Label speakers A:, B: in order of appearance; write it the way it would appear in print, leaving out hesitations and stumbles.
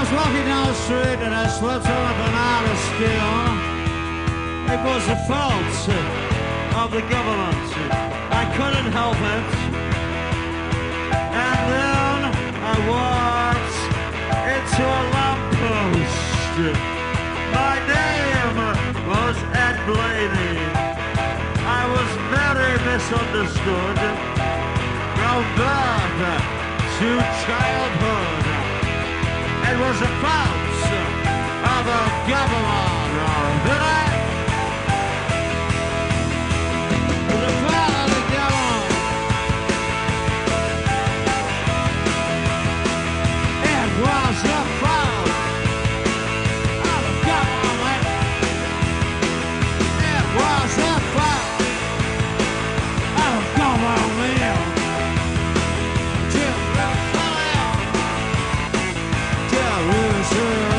A: was walking down the street and I slipped on a banana skin. It was the fault of the government. I couldn't help it. And then I walked into a lamppost. My name was Ed Blaney. I was very misunderstood from birth to childhood. It was a fault of a government. Did I? It was a fault of the government. It was a fault of the government. It was a fault of the government. Jerusalem.